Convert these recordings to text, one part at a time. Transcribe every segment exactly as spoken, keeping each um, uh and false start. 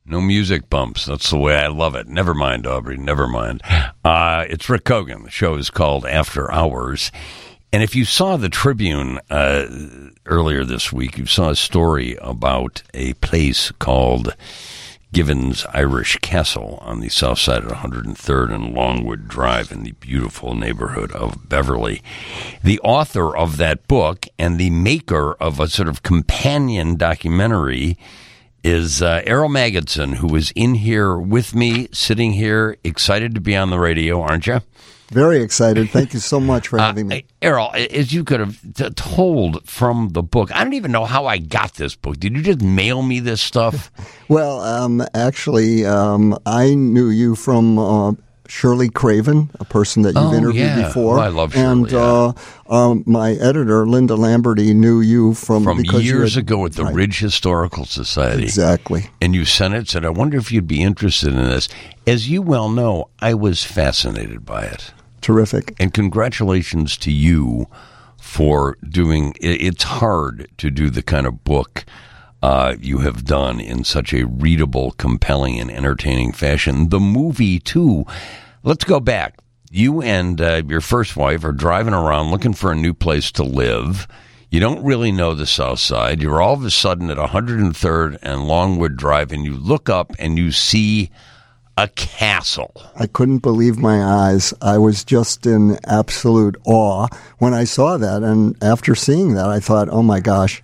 No music bumps. That's the way I love it. Never mind, Aubrey. Never mind. Uh, it's Rick Kogan. The show is called After Hours. And if you saw the Tribune uh, earlier this week, you saw a story about a place called Givens Irish Castle on the south side of one hundred third and Longwood Drive in the beautiful neighborhood of Beverly. The author of that book and the maker of a sort of companion documentary is uh, Errol Magidson, who is in here with me, sitting here, excited to be on the radio, aren't you? Very excited. Thank you so much for having uh, me. Errol, as you could have t- told from the book, I don't even know how I got this book. Did you just mail me this stuff? Well, um, actually, um, I knew you from uh, Shirley Craven, a person that you've oh, interviewed yeah. before. Oh, I love Shirley. And yeah. uh, um, my editor, Linda Lamberty, knew you from... From because years you had, ago at the right. Ridge Historical Society. Exactly. And you sent it, said, I wonder if you'd be interested in this. As you well know, I was fascinated by it. Terrific. And congratulations to you for doing, it's hard to do the kind of book uh, you have done in such a readable, compelling, and entertaining fashion. The movie, too. Let's go back. You and uh, your first wife are driving around looking for a new place to live. You don't really know the South Side. You're all of a sudden at one hundred third and Longwood Drive, and you look up and you see a castle. I couldn't believe my eyes. I was just in absolute awe when I saw that. And after seeing that, I thought, oh, my gosh,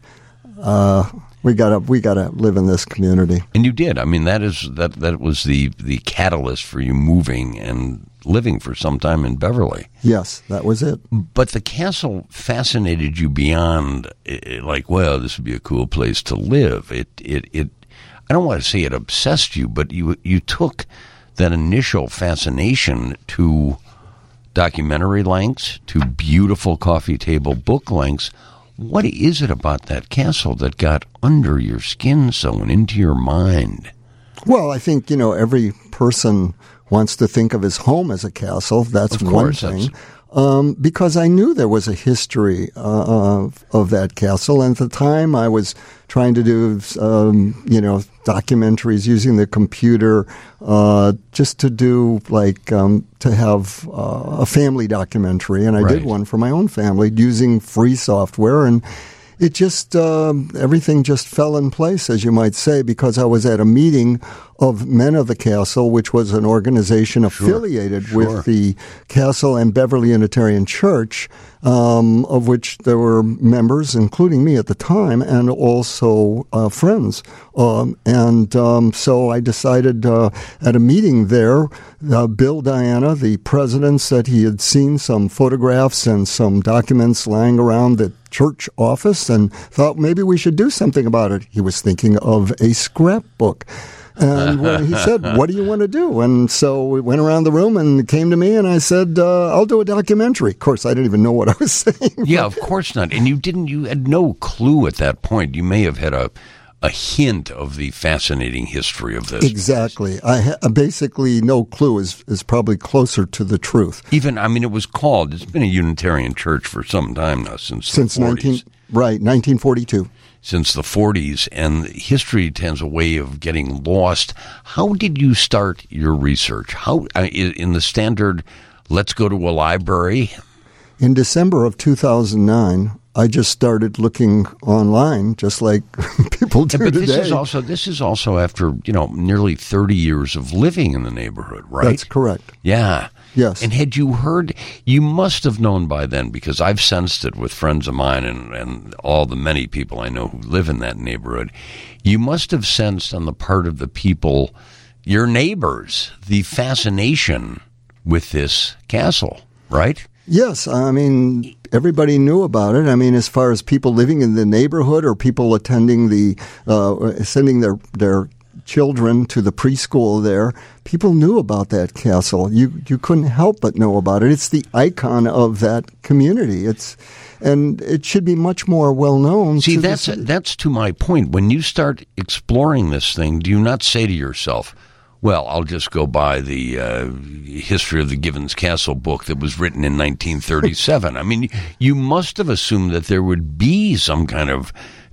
uh, we gotta we gotta live in this community. And you did. I mean, that is that that was the, the catalyst for you moving and living for some time in Beverly. Yes, that was it. But the castle fascinated you beyond, like, well, this would be a cool place to live. It it it. I don't want to say it obsessed you, but you you took that initial fascination to documentary lengths, to beautiful coffee table book lengths. What is it about that castle that got under your skin so and into your mind? Well, I think, you know, every person wants to think of his home as a castle. That's of course, one thing. That's... Um, because I knew there was a history uh, of, of that castle. And at the time, I was trying to do, um, you know, documentaries using the computer uh, just to do, like, um, to have uh, a family documentary. And I right. did one for my own family using free software. And it just, uh, everything just fell in place, as you might say, because I was at a meeting of Men of the Castle, which was an organization affiliated sure, sure. with the Castle and Beverly Unitarian Church, um, of which there were members, including me at the time, and also uh, friends. Um, and um, so I decided uh, at a meeting there, uh, Bill Diana, the president, said he had seen some photographs and some documents lying around the church office and thought maybe we should do something about it. He was thinking of a scrapbook. And when he said, what do you want to do? And so we went around the room and came to me and I said, uh, I'll do a documentary. Of course, I didn't even know what I was saying. Yeah, of course not. And you didn't, you had no clue at that point. You may have had a, a hint of the fascinating history of this. Exactly. I ha- basically no clue is, is probably closer to the truth. Even, I mean, it was called, it's been a Unitarian church for some time now, since, since the forties. nineteen Right, nineteen forty-two. Since the forties, and history tends a way of getting lost. How did you start your research? How in the standard, let's go to a library? In December of two thousand nine, I just started looking online, just like people do but today. This is also this is also after, you know, nearly thirty years of living in the neighborhood, right? That's correct. Yeah. Yes. And had you heard, you must have known by then, because I've sensed it with friends of mine and, and all the many people I know who live in that neighborhood. You must have sensed on the part of the people, your neighbors, the fascination with this castle, right? Yes. I mean, everybody knew about it. I mean, as far as people living in the neighborhood or people attending the, uh, sending their, their children to the preschool there, people knew about that castle. You you couldn't help but know about it. It's the icon of that community. It's and it should be much more well known. See, that's that's to my point. When you start exploring this thing, do you not say to yourself, well, I'll just go buy the uh, history of the Givens Castle book that was written in nineteen thirty-seven. I mean, you must have assumed that there would be some kind of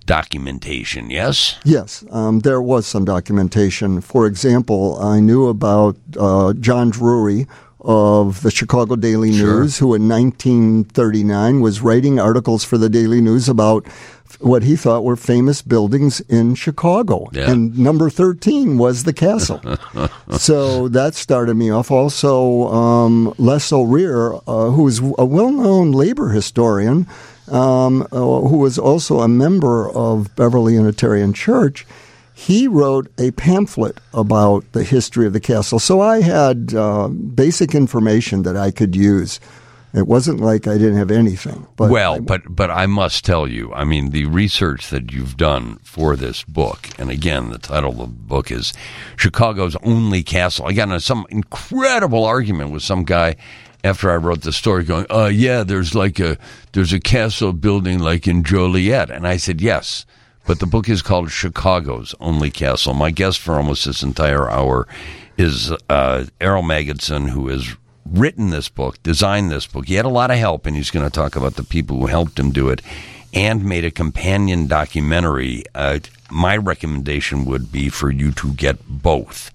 documentation, yes? Yes, um, there was some documentation. For example, I knew about uh, John Drury of the Chicago Daily Sure. News, who in nineteen thirty-nine was writing articles for the Daily News about what he thought were famous buildings in Chicago. Yeah. And number thirteen was the castle. So that started me off. Also, um, Les O'Rear, uh, who is a well-known labor historian, um, uh, who was also a member of Beverly Unitarian Church, he wrote a pamphlet about the history of the castle. So I had uh, basic information that I could use. It wasn't like I didn't have anything. But well, I, but but I must tell you, I mean, the research that you've done for this book, and again, the title of the book is Chicago's Only Castle. I got into some incredible argument with some guy after I wrote the story going, uh, yeah, there's like a, there's a castle building like in Joliet. And I said, yes. But the book is called Chicago's Only Castle. My guest for almost this entire hour is uh, Errol Magidson, who has written this book, designed this book. He had a lot of help, and he's going to talk about the people who helped him do it, and made a companion documentary. Uh, my recommendation would be for you to get both.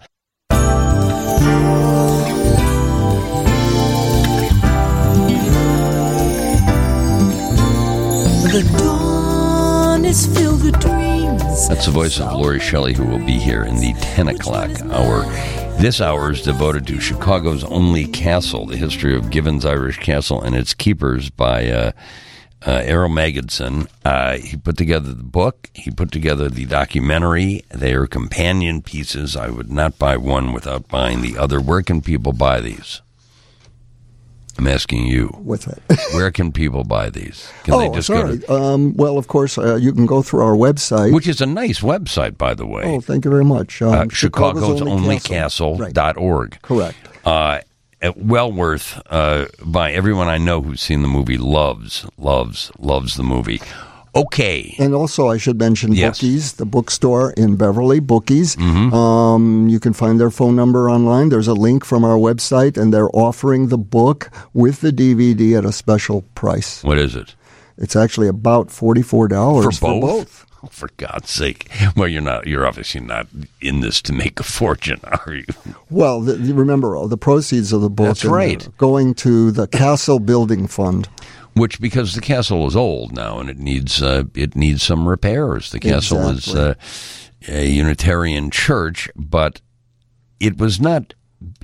The dawn is filled with dreams. That's the voice of Lori Shelley, who will be here in the ten o'clock hour. This hour is devoted to Chicago's Only Castle, the history of Gibbons Irish Castle and its keepers by uh, uh, Errol Magidson. Uh, he put together the book. He put together the documentary. They are companion pieces. I would not buy one without buying the other. Where can people buy these? I'm asking you. What's that? Where can people buy these? Can oh, they just sorry. go to, um, well, of course, uh, you can go through our website. which is a nice website, by the way. Oh, thank you very much. Um, uh, Chicago's Only Castle dot org. Right. Correct. Uh, well worth, uh, by everyone I know who's seen the movie, loves, loves, loves the movie. Okay. And also, I should mention Yes. Bookies, the bookstore in Beverly, Bookies. Mm-hmm. Um, you can find their phone number online. There's a link from our website, and they're offering the book with the D V D at a special price. What is it? It's actually about forty-four dollars For both? For both. Oh, for God's sake. Well, you're not, you're obviously not in this to make a fortune, are you? Well, the, the- remember, uh, the proceeds of the book That's are right. going to the Castle Building Fund. Which, because the castle is old now and it needs uh, it needs some repairs. The castle Exactly. is uh, a Unitarian church, but it was not.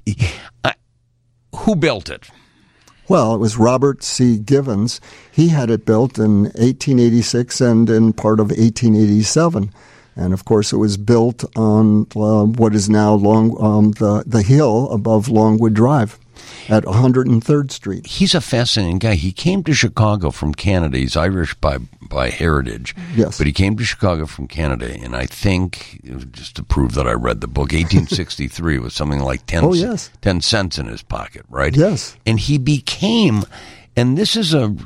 I, who built it? Well, it was Robert C. Givens. He had it built in eighteen eighty-six and in part of eighteen eighty-seven. And, of course, it was built on uh, what is now long um, the, the hill above Longwood Drive at one hundred third Street. He's a fascinating guy. He came to Chicago from Canada. He's Irish by by heritage. Yes. But he came to Chicago from Canada, and I think, just to prove that I read the book, eighteen sixty-three was something like ten, Oh, yes. ten cents in his pocket, right? Yes. And he became, and this is a,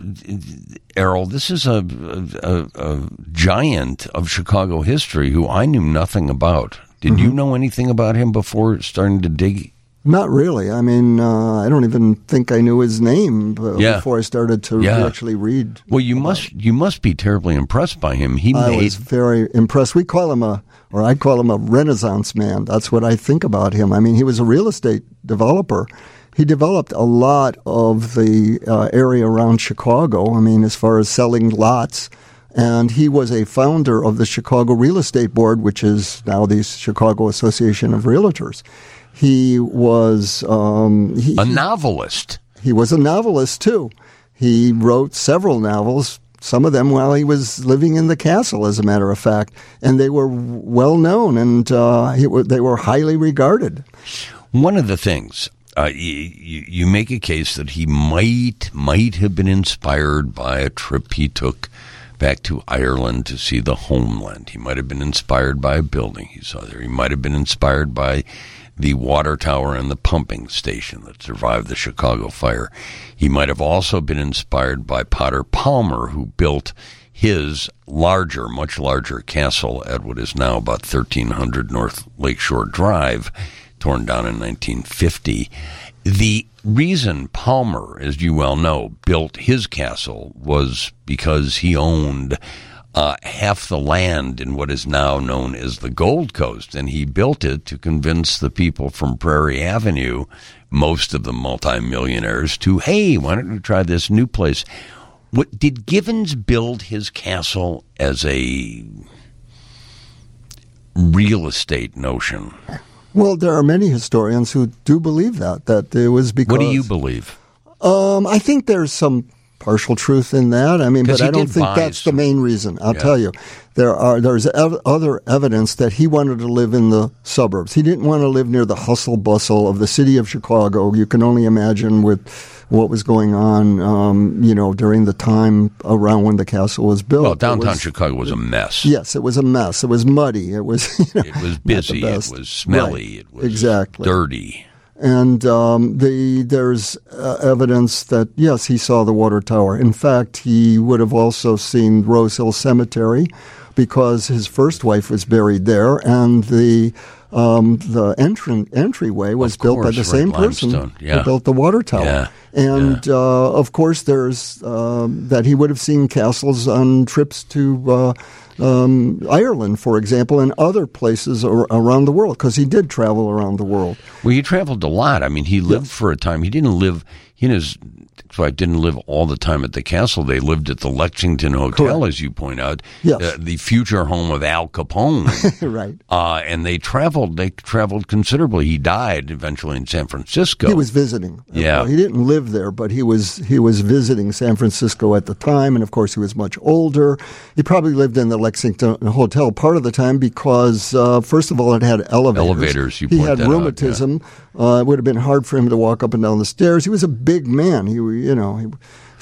Errol, this is a, a, a giant of Chicago history who I knew nothing about. Did Mm-hmm. you know anything about him before starting to dig? Not really. I mean, uh, I don't even think I knew his name b- Yeah. before I started to Yeah. actually read. Well, you must you must be terribly impressed by him. He I made was very impressed. We call him a, or I call him a Renaissance man. That's what I think about him. I mean, he was a real estate developer. He developed a lot of the uh, area around Chicago. I mean, as far as selling lots. And he was a founder of the Chicago Real Estate Board, which is now the Chicago Association of Realtors. He was um, he, a novelist. he was a novelist too. He wrote several novels, some of them while he was living in the castle, as a matter of fact, and they were well known and uh, he, they were highly regarded. One of the things uh, you, you make a case that he might might have been inspired by a trip he took back to Ireland to see the homeland. He might have been inspired by a building he saw there. He might have been inspired by the water tower and the pumping station that survived the Chicago fire. He might have also been inspired by Potter Palmer, who built his larger, much larger castle at what is now about thirteen hundred North Lakeshore Drive, torn down in nineteen fifty. The reason Palmer, as you well know, built his castle was because he owned uh, half the land in what is now known as the Gold Coast, and he built it to convince the people from Prairie Avenue, most of them multimillionaires, to, hey, why don't you try this new place? What, did Givens build his castle as a real estate notion? Well, there are many historians who do believe that, that it was because... What do you believe? Um, I think there's some partial truth in that. I mean, but I don't think that's some... the main reason. I'll yeah. tell you. There are There's ev- other evidence that he wanted to live in the suburbs. He didn't want to live near the hustle bustle of the city of Chicago. You can only imagine with what was going on, um, you know, during the time around when the castle was built. Well, downtown was, Chicago was a mess. Yes, it was a mess. It was muddy. It was, you know, it was busy. It was smelly. Right. It was exactly. dirty. And um, the there's uh, evidence that, yes, he saw the water tower. In fact, he would have also seen Rose Hill Cemetery because his first wife was buried there, and the um, the entran- entryway was of built course, by the right, same limestone. person Yeah. who built the water tower. Yeah. And, yeah. uh, of course, there's uh, that he would have seen castles on trips to uh, um, Ireland, for example, and other places ar- around the world, because he did travel around the world. Well, he traveled a lot. I mean, he lived yes. for a time. He didn't live, he and his wife didn't live all the time at the castle. They lived at the Lexington Hotel, Correct. as you point out, yes. uh, the future home of Al Capone. right. Uh, and they traveled, they traveled considerably. He died eventually in San Francisco. He was visiting. Yeah. Well, he didn't live there, but he was he was visiting San Francisco at the time, and of course he was much older. He probably lived in the Lexington Hotel part of the time because, uh, first of all, it had elevators. Elevators, you He point had that rheumatism. Out, yeah. Uh, it would have been hard for him to walk up and down the stairs. He was a big man. He, you know, he,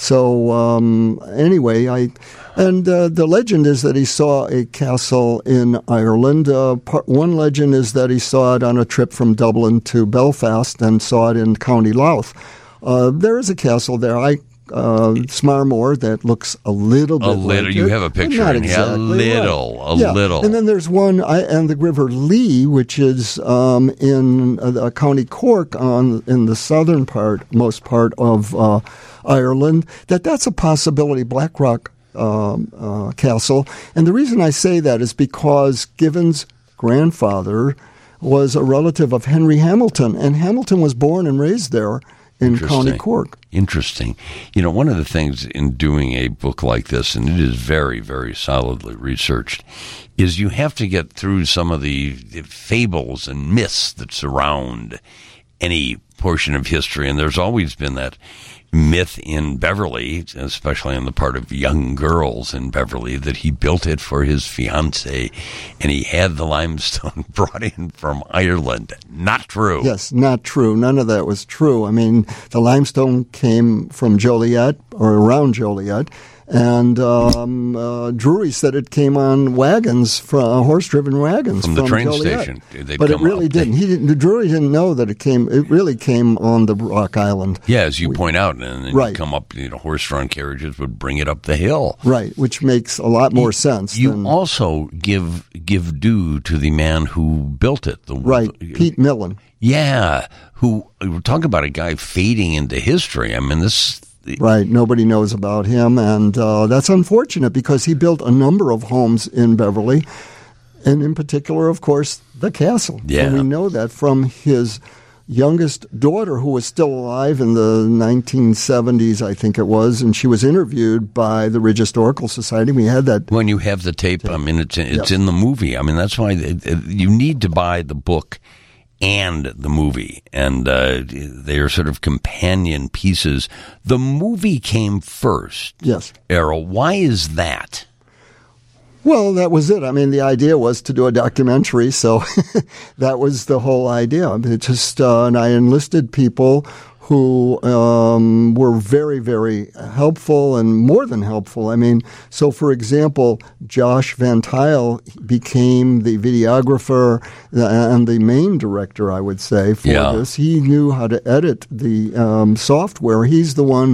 so um, anyway, I and uh, the legend is that he saw a castle in Ireland. Uh, part, one legend is that he saw it on a trip from Dublin to Belfast and saw it in County Louth. Uh, there is a castle there. I. Uh, Smarmore that looks a little bit a little. like you it, have a picture not in here. exactly, A little, right. a yeah. little. And then there's one, I, and the River Lee, which is um, in uh, County Cork on in the southern part, most part of uh, Ireland. That that's a possibility. Blackrock um, uh, Castle, and the reason I say that is because Given's grandfather was a relative of Henry Hamilton, and Hamilton was born and raised there in County Cork. Interesting. You know, one of the things in doing a book like this, and it is very, very solidly researched, is you have to get through some of the, the fables and myths that surround any portion of history. And there's always been that myth in Beverly, especially on the part of young girls in Beverly, that he built it for his fiancée and he had the limestone brought in from Ireland. Not true. Yes, not true. None of that was true. I mean, the limestone came from Joliet or around Joliet. And um, uh, Drury said it came on wagons, from uh, horse-driven wagons from from the train Joliet. station. They'd but it really up. didn't. He didn't. Drury didn't know that it came. It really came on the Rock Island. Yeah, as you we, point out, and then right. you come up. You know, horse-drawn carriages would bring it up the hill. Right, which makes a lot more you, sense. You than, also give give due to the man who built it. The right, the, Pete Millen. Yeah, who we're talking about a guy fading into history. I mean, this. Right, nobody knows about him, and uh, that's unfortunate because he built a number of homes in Beverly, and in particular, of course, the castle. Yeah. And we know that from his youngest daughter, who was still alive in the nineteen seventies, I think it was, and she was interviewed by the Ridge Historical Society. We had that. When you have the tape, tape. I mean, it's, it's yes. in the movie. I mean, that's why it, it, you need to buy the book and the movie, and uh, they are sort of companion pieces. The movie came first. Yes. Errol, why is that? Well, that was it. I mean, the idea was to do a documentary, so that was the whole idea. It just, uh, and I enlisted people who um, were very, very helpful and more than helpful. I mean, so for example, Josh Van Tile became the videographer and the main director, I would say, for yeah. this. He knew how to edit the um, software. He's the one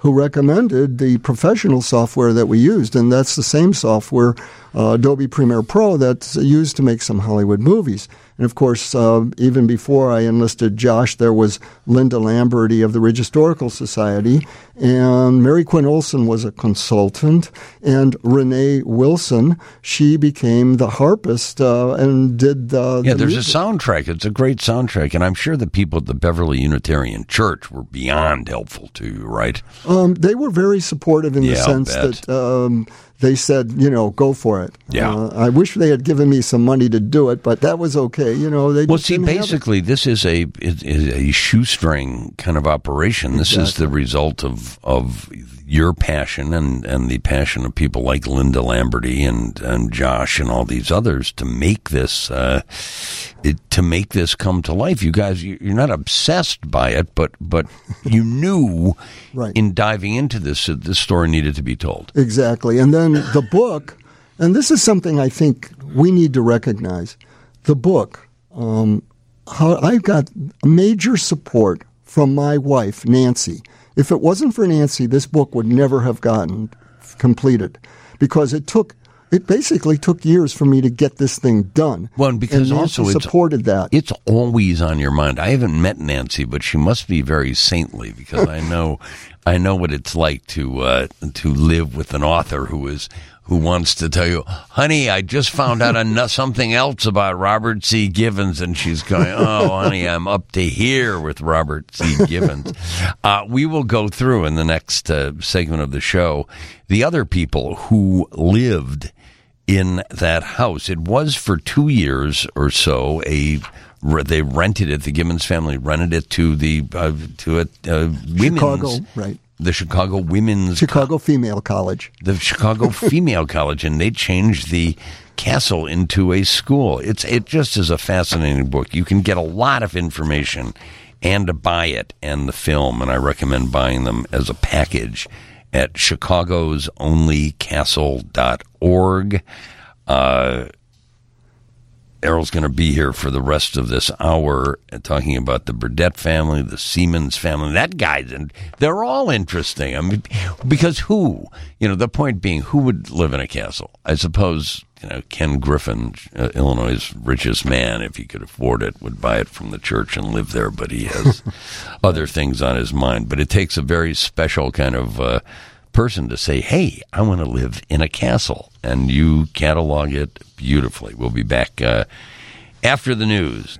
who recommended the professional software that we used, and that's the same software, uh, Adobe Premiere Pro, that's used to make some Hollywood movies. And of course, uh, even before I enlisted Josh, there was Linda Lamberty of the Ridge Historical Society, and Mary Quinn Olson was a consultant, and Renee Wilson, she became the harpist uh, and did uh, yeah. the There's music. a soundtrack. It's a great soundtrack, and I'm sure the people at the Beverly Unitarian Church were beyond helpful to you, right? Um, they were very supportive in Yeah, the I'll sense bet. that um, they said, you know, go for it. Yeah. Uh, I wish they had given me some money to do it, but that was okay. You know, they Well, just see, didn't have it. basically, this is a is a shoestring kind of operation. This is Exactly. the result of of your passion and, and the passion of people like Linda Lamberty and, and Josh and all these others to make this uh, it, to make this come to life. You guys, you- you're not obsessed by it, but but you knew Right. in diving into this that this story needed to be told. Exactly. And then the book, and this is something I think we need to recognize. The book, um, how I got major support from my wife, Nancy. If it wasn't for Nancy, this book would never have gotten completed because it took, it basically took years for me to get this thing done. Well, and because and Nancy also it's- supported that. It's always on your mind. I haven't met Nancy, but she must be very saintly because I know, I know what it's like to uh, to live with an author who is who wants to tell you, "Honey, I just found out enough, something else about Robert C. Givens," and she's going, "Oh, honey, I'm up to here with Robert C. Givens." Uh, we will go through in the next uh, segment of the show the other people who lived in that house. It was for two years or so a they rented it. The Gibbons family rented it to the uh, to a uh, women's Chicago, right. the Chicago Women's Chicago Female College. the Chicago Female College, and they changed the castle into a school. It's it just is a fascinating book. You can get a lot of information and to buy it and the film, and I recommend buying them as a package at chicagos only castle dot org. Uh, Errol's going to be here for the rest of this hour talking about the Burdett family, the Siemens family. That guy's, and they're all interesting. I mean, because who, you know, the point being, who would live in a castle? I suppose, you know, Ken Griffin, uh, Illinois' richest man, if he could afford it, would buy it from the church and live there, but he has other things on his mind. But it takes a very special kind of uh, person to say, hey, I want to live in a castle. And you catalog it beautifully. We'll be back uh, after the news.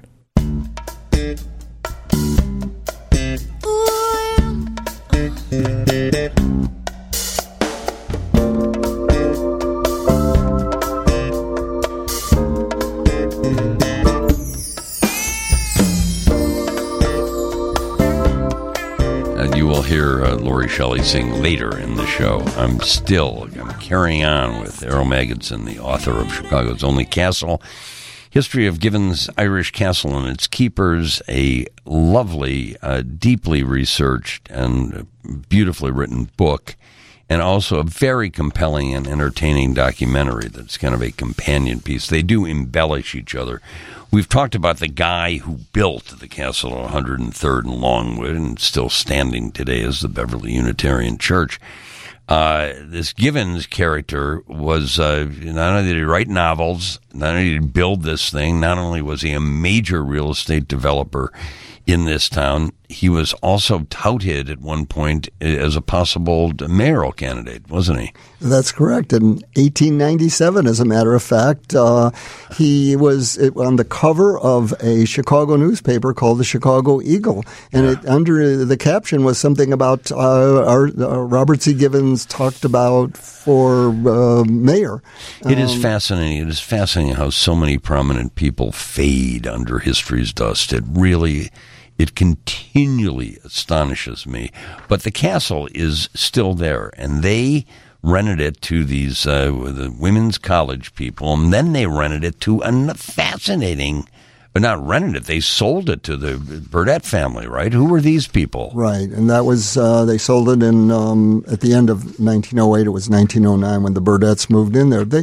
And you will hear uh, Lori Shelley sing later in the show. I'm still I'm carrying on with Errol Magidson, the author of Chicago's Only Castle, History of Givens Irish Castle and Its Keepers, a lovely, uh, deeply researched and beautifully written book, and also a very compelling and entertaining documentary that's kind of a companion piece. They do embellish each other. We've talked about the guy who built the castle on one hundred third and Longwood and still standing today as the Beverly Unitarian Church. Uh, this Givens character was, uh, not only did he write novels, not only did he build this thing, not only was he a major real estate developer in this town, he was also touted at one point as a possible mayoral candidate, wasn't he? That's correct. In eighteen ninety-seven, as a matter of fact, uh, he was on the cover of a Chicago newspaper called the Chicago Eagle. And it, under the caption was something about uh, our, uh, Robert C. Givens talked about for uh, mayor. It is fascinating. It is fascinating how so many prominent people fade under history's dust. It really... It continually astonishes me. But the castle is still there, and they rented it to these uh, the women's college people, and then they rented it to a fascinating, but not rented it, they sold it to the Burdett family, right? Who were these people? Right, and that was, uh, they sold it in, um, at the end of nineteen oh eight, it was nineteen oh nine when the Burdetts moved in there. They,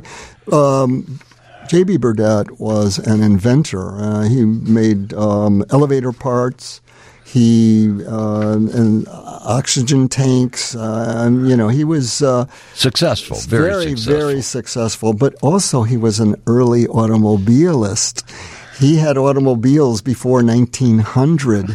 um, J B. Burdett was an inventor. Uh, he made um, elevator parts. He uh, and oxygen tanks. Uh, and, you know, he was uh, successful, very, very, successful. very successful. But also, he was an early automobilist. He had automobiles before nineteen hundred.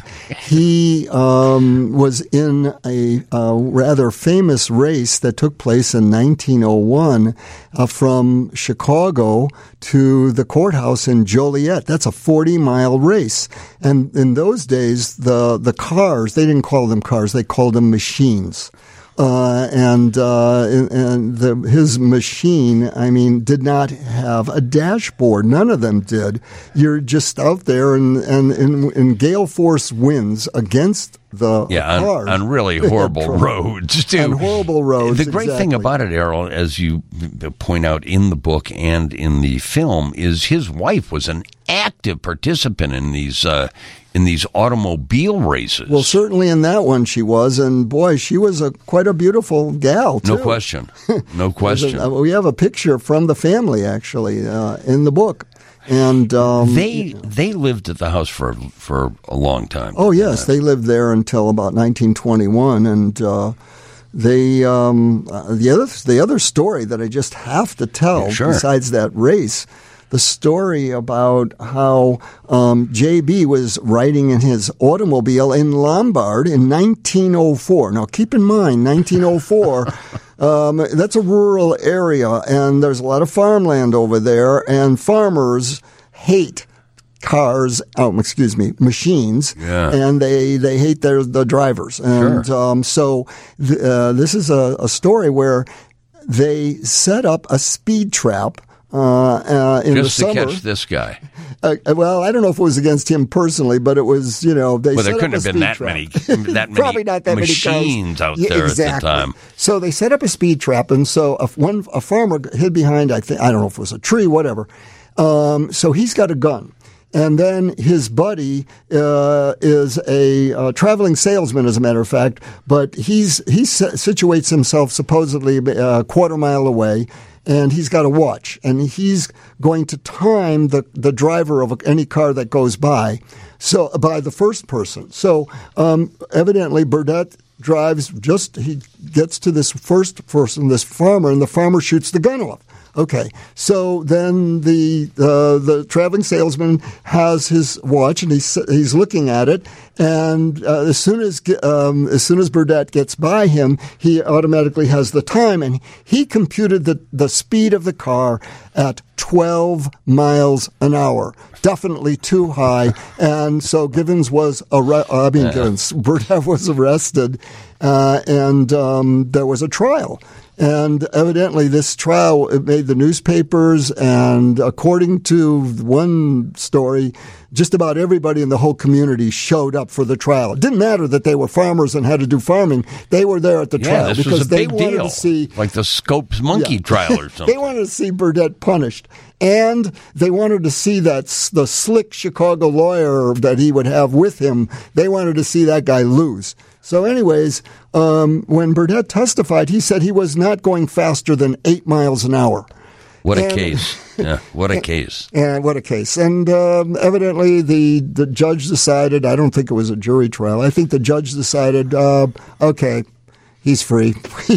He um, was in a, a rather famous race that took place in nineteen oh one uh, from Chicago to the courthouse in Joliet. That's a forty-mile race. And in those days, the, the cars, they didn't call them cars, they called them machines. Uh, and, uh, and the, his machine, I mean, did not have a dashboard. None of them did. You're just out there and, and, and, and gale force winds against the yeah, cars. on, on really horrible roads, too. On horrible roads, The great exactly. thing about it, Errol, as you point out in the book and in the film, is his wife was an active participant in these uh, in these automobile races. Well, certainly in that one she was, and boy, she was a quite a beautiful gal, too. No question. No question. A, we have a picture from the family, actually, uh, in the book. And um, they they lived at the house for for a long time. Oh yes, they lived there until about nineteen twenty-one, and uh, they um, uh, the other the other story that I just have to tell, Yeah, sure. besides that race, the story about how um, J B was riding in his automobile in Lombard in nineteen oh four. Now, keep in mind, nineteen oh four. Um, that's a rural area, and there's a lot of farmland over there, and farmers hate cars, oh, excuse me, machines, yeah. and they, they hate their the drivers. And sure. um, so th- uh, this is a, a story where they set up a speed trap uh, uh, in Just the to summer. catch this guy. Uh, well, I don't know if it was against him personally, but it was, you know, they Well, set there couldn't up have a been speed that trap. many, that many Probably not that machines many out Yeah, there exactly. at the time. So they set up a speed trap, and so a, one a farmer hid behind, I think, I don't know if it was a tree, whatever. Um, so he's got a gun. And then his buddy uh, is a uh, traveling salesman, as a matter of fact, but he's he situates himself supposedly a quarter mile away, and he's got a watch, and he's going to time the, the driver of any car that goes by, so by the first person. So um, evidently Burdett drives just he gets to this first person, this farmer, and the farmer shoots the gun off. Okay, so then the uh, the traveling salesman has his watch, and he's he's looking at it, and uh, as soon as um, as soon as Burdett gets by him, he automatically has the time, and he computed the the speed of the car at twelve miles an hour, definitely too high, and so Givens was arre- I mean Givens Burdett was arrested, uh, and um, there was a trial. And evidently this trial it made the newspapers, and according to one story, just about everybody in the whole community showed up for the trial. It didn't matter that they were farmers and had to do farming. They were there at the Yeah, trial this because was a they big wanted deal. to see Like the Scopes monkey Yeah. trial or something. They wanted to see Burdett punished. And they wanted to see that s- the slick Chicago lawyer that he would have with him, they wanted to see that guy lose. So anyways, um, when Burdett testified, he said he was not going faster than eight miles an hour. What a And- case. Yeah, what a case. And what a case. And um, evidently the, the judge decided, I don't think it was a jury trial, I think the judge decided, uh, okay, he's free.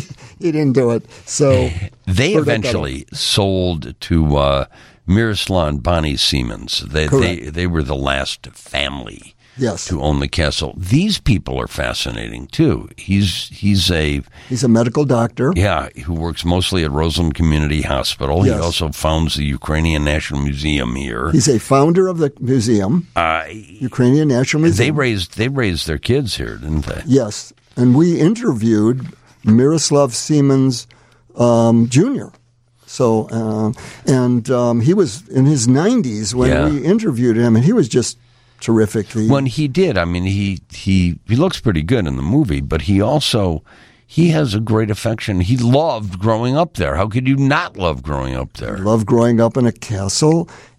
He didn't do it. So They Burdett got eventually sold to uh, Miroslav and Bonnie Siemens. They, they Correct. they were the last family Yes. to own the castle. These people are fascinating too. He's he's a He's a medical doctor. yeah who works mostly at Roseland Community Hospital. Yes. He also founds the Ukrainian National Museum here. He's a founder of the museum, Uh, Ukrainian National Museum. they raised they raised their kids here, didn't they? Yes. And we interviewed Miroslav Siemens um, Junior So, uh, and um, he was in his nineties when Yeah. we interviewed him, and he was just terrific. He, When he did, I mean, he he he looks pretty good in the movie, but he also he has a great affection. He loved growing up there. How could you not love growing up there? loved growing up in a castle,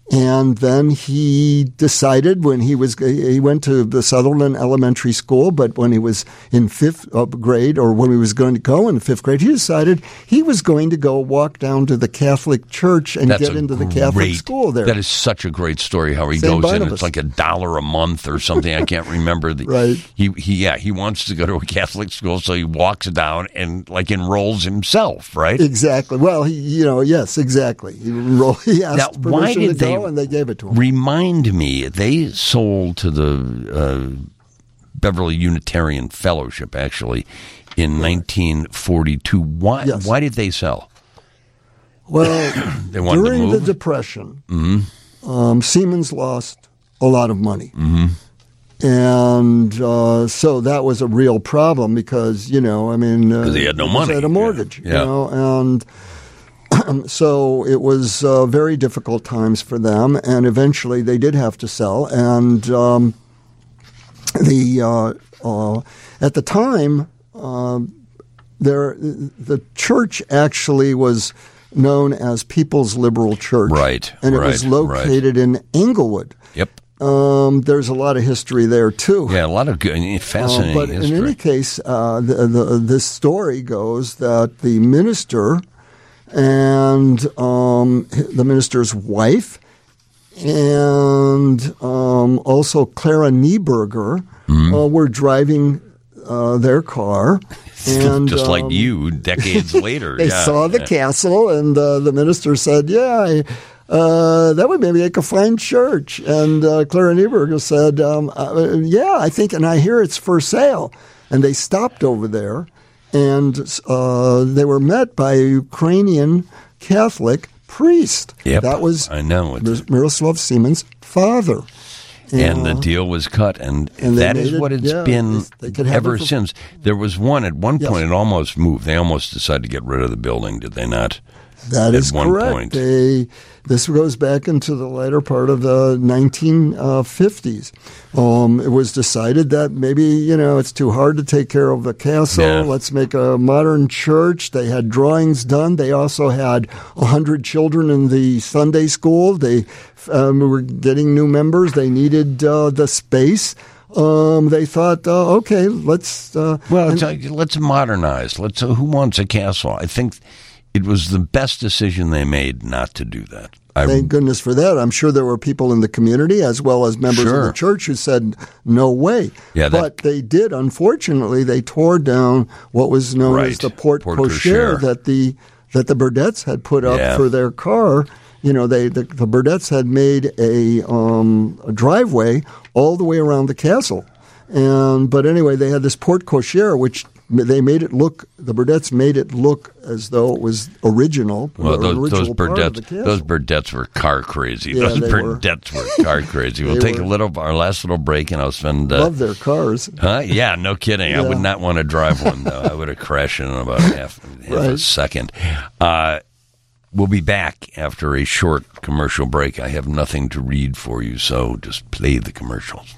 And then he decided when he was, he went to the Sutherland Elementary School, but when he was in fifth grade, or when he was going to go in fifth grade, he decided he was going to go walk down to the Catholic church and That's get into the Catholic great, school there. That is such a great story how he Saint goes Barnabas. in. It's like a dollar a month or something. I can't remember. The, Right. He, he, yeah, he wants to go to a Catholic school, so he walks down and like enrolls himself, right? Exactly. Well, he, you know, yes, exactly. He, enrolled, he asked Now, permission why did to they go, and they gave it to him. Remind me, they sold to the uh, Beverly Unitarian Fellowship, actually, in right. nineteen forty-two. Why, yes. why did they sell? Well, they wanted during to move? the Depression, mm-hmm. um, Siemens lost a lot of money. Mm-hmm. And uh, so that was a real problem because, you know, I mean, because uh, he had no money. He had a mortgage, yeah. Yeah. you know, and so it was uh, very difficult times for them. And eventually they did have to sell. And um, the uh, uh, at the time, uh, there the church actually was known as People's Liberal Church, right? And it right, was located right. in Englewood. Yep. Um, there's a lot of history there too. Yeah, a lot of good, fascinating uh, but history. in any case, uh, the, the, this story goes that the minister and um, the minister's wife and um, also Clara Nieberger mm-hmm. uh, were driving uh, their car. And, just um, like you, decades later. They yeah. saw the yeah. castle, and uh, the minister said, yeah, I, uh, that would maybe make a fine church. And uh, Clara Nieberger said, um, uh, yeah, I think, and I hear it's for sale. And they stopped over there, and uh, they were met by a Ukrainian Catholic priest. Yep, that was I know. Miroslav Siemens' father. And the deal was cut, and, and that is what it, it's yeah, been they, they ever for, since. There was one, at one point, yes. it almost moved. They almost decided to get rid of the building, did they not? That at is one correct. Point. They, this goes back into the later part of the nineteen fifties. Um, it was decided that maybe, you know, it's too hard to take care of the castle. Yeah. Let's make a modern church. They had drawings done. They also had one hundred children in the Sunday school. They um, were getting new members. They needed uh, the space. Um, they thought, uh, okay, let's... Uh, well, and, uh, let's modernize. Let's. Uh, who wants a castle? I think it was the best decision they made not to do that. I, Thank goodness for that. I'm sure there were people in the community as well as members sure. of the church who said, no way. Yeah, that, but they did. Unfortunately, they tore down what was known right. as the porte Porte cochere cochere. that the that the Burdettes had put up yeah. for their car. You know, they the, the Burdettes had made a, um, a driveway all the way around the castle. And but anyway, they had this porte cochere, which they made it look. The Burdettes made it look as though it was original. Well, those, original those part of the Burdettes, castle. those Burdettes were car crazy. Yeah, those they Burdettes were, were car crazy. We'll take were. a little, our last little break, and I'll spend. Uh, Love their cars. Huh? Yeah, no kidding. Yeah. I would not want to drive one though. I would have crashed in about half, half right. a second. Uh, we'll be back after a short commercial break. I have nothing to read for you, so just play the commercials.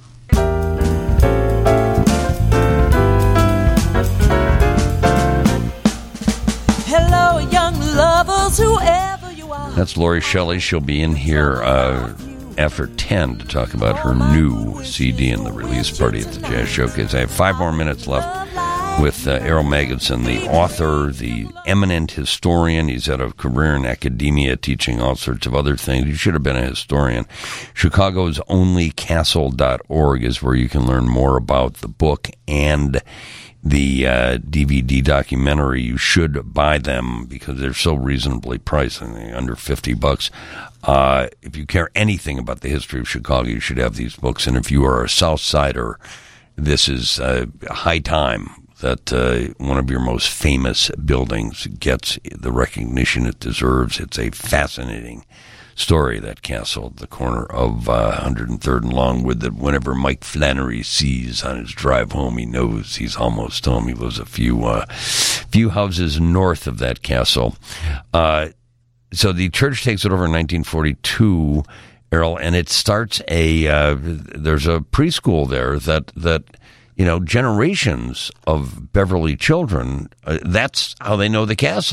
Hello, young lovers, whoever you are. That's Lori Shelley. She'll be in here uh, after ten to talk about her new C D and the release party at the Jazz Showcase. I have five more minutes left with uh, Errol Magidson, the author, the eminent historian. He's had a career in academia teaching all sorts of other things. You should have been a historian. Chicago's only castle dot org is where you can learn more about the book and the uh, D V D documentary. You should buy them because they're so reasonably priced, I think under fifty bucks. Uh, if you care anything about the history of Chicago, you should have these books. And if you are a South Sider, this is uh, high time that uh, one of your most famous buildings gets the recognition it deserves. It's a fascinating story, that castle at the corner of uh, one hundred third and Longwood, that whenever Mike Flannery sees on his drive home, he knows he's almost home. He lives a few uh, few houses north of that castle. Uh, so the church takes it over in nineteen forty-two, Errol, and it starts a, uh, there's a preschool there that, that you know, generations of Beverly children, uh, that's how they know the castle.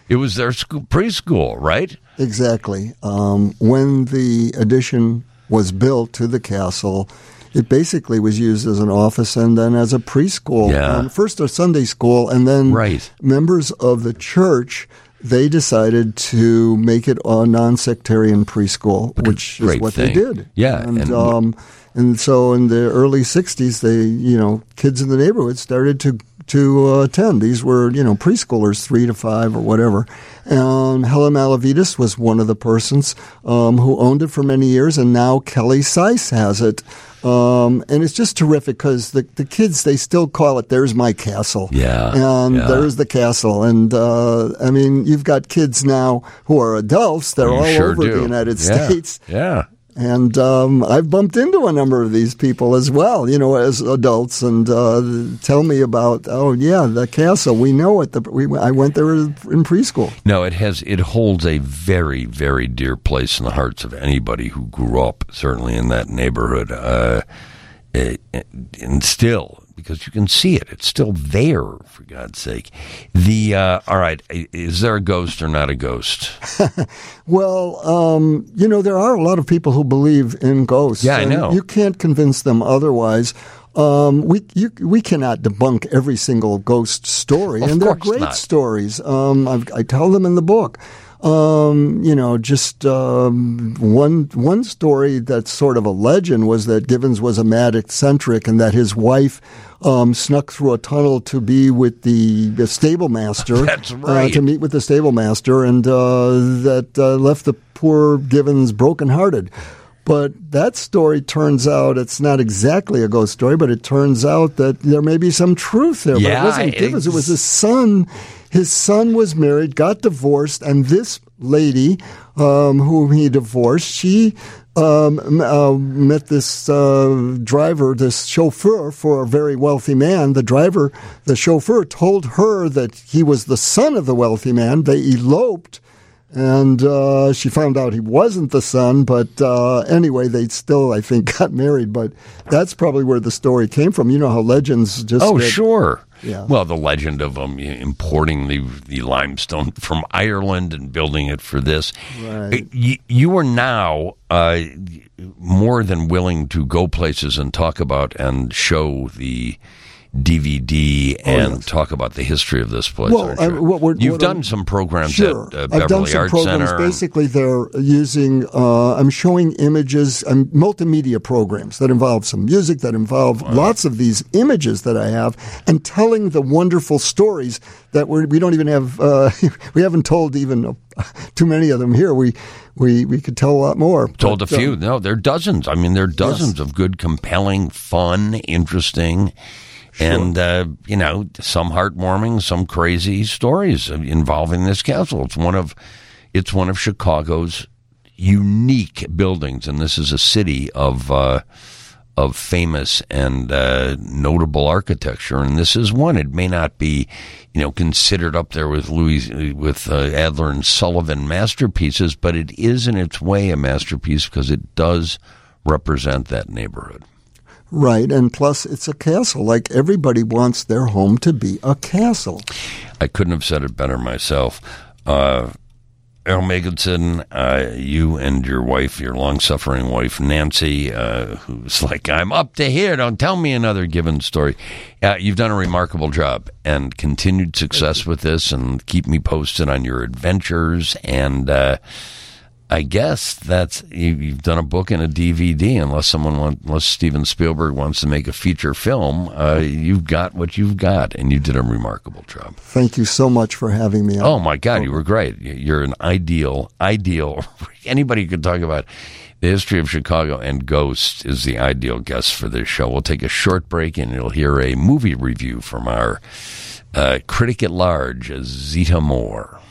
It was their school, preschool, right? Exactly. Um, when the addition was built to the castle, it basically was used as an office and then as a preschool. Yeah. Um, first a Sunday school, and then Right. members of the church, they decided to make it a non-sectarian preschool, which is great what thing. they did. Yeah, And, and- um, and so in the early sixties, they, you know, kids in the neighborhood started to to uh, attend. These were, you know, preschoolers, three to five or whatever. And Helen Malavides was one of the persons um, who owned it for many years, and now Kelly Seiss has it. Um, and it's just terrific because the, the kids, they still call it, there's my castle. Yeah, And yeah. there's the castle. And, uh, I mean, you've got kids now who are adults. They're You all sure over do. the United Yeah. States. Yeah. And um, I've bumped into a number of these people as well, you know, as adults, and uh, tell me about, oh yeah, the castle. We know it. The, we, I went there in preschool. No, it has. It holds a very, very dear place in the hearts of anybody who grew up, certainly in that neighborhood, uh, it, and still, because you can see it, it's still there. For God's sake, the uh, all right. Is there a ghost or not a ghost? Well, um, you know, there are a lot of people who believe in ghosts. Yeah, I and know. You can't convince them otherwise. Um, we you, we cannot debunk every single ghost story, Of and they're course great not. stories. Um, I've, I tell them in the book. Um, you know, just um, one one story that's sort of a legend was that Givens was a mad eccentric, and that his wife um, snuck through a tunnel to be with the, the stable master. That's right. Uh, to meet with the stable master, and uh, that uh, left the poor Givens brokenhearted. But that story turns out it's not exactly a ghost story, but it turns out that there may be some truth there. Yeah, but it wasn't it Givens. It was ex- his son. His son was married, got divorced, and this lady um, whom he divorced, she um, m- uh, met this uh, driver, this chauffeur for a very wealthy man. The driver, the chauffeur, told her that he was the son of the wealthy man. They eloped. And uh, she found out he wasn't the son, but uh, anyway, they still, I think, got married. But that's probably where the story came from. You know how legends just Oh, get- sure. Yeah. Well, the legend of um, importing the the limestone from Ireland and building it for this. Right. You, you are now uh, more than willing to go places and talk about and show the D V D and yes. talk about the history of this place. Well, aren't I- you? what we're- You've what done I'm- some programs Sure. at uh, I've Beverly done some Arts programs. Center. and- Basically, they're using, uh, I'm showing images, um, multimedia programs that involve some music, that involve lots of these images that I have, and telling the wonderful stories that we're, we don't even have, uh, we haven't told even uh, too many of them here. We, we, we could tell a lot more. Told But, a few. uh, No, there are dozens. I mean, there are dozens of good, compelling, fun, interesting, and, uh, you know, some heartwarming, some crazy stories involving this castle. It's one of, it's one of Chicago's unique buildings, and this is a city of, uh, of famous and uh, notable architecture, and this is one. It may not be, you know, considered up there with Louis, with uh, Adler and Sullivan masterpieces, but it is in its way a masterpiece because it does represent that neighborhood. Right, and plus it's a castle. Like everybody wants their home to be a castle. I couldn't have said it better myself. Uh, Earl Megginson, uh, you and your wife, your long-suffering wife, Nancy, uh, who's like, I'm up to here, don't tell me another Given story. Uh, you've done a remarkable job and continued success with this, and keep me posted on your adventures. And uh, I guess that's, you, you've done a book and a D V D, unless someone wants, unless Steven Spielberg wants to make a feature film. Uh, you've got what you've got, and you did a remarkable job. Thank you so much for having me on. Oh, my God, you were great. You're an ideal, ideal, anybody who could talk about the history of Chicago and ghosts is the ideal guest for this show. We'll take a short break, and you'll hear a movie review from our uh, critic at large, Zita Moore.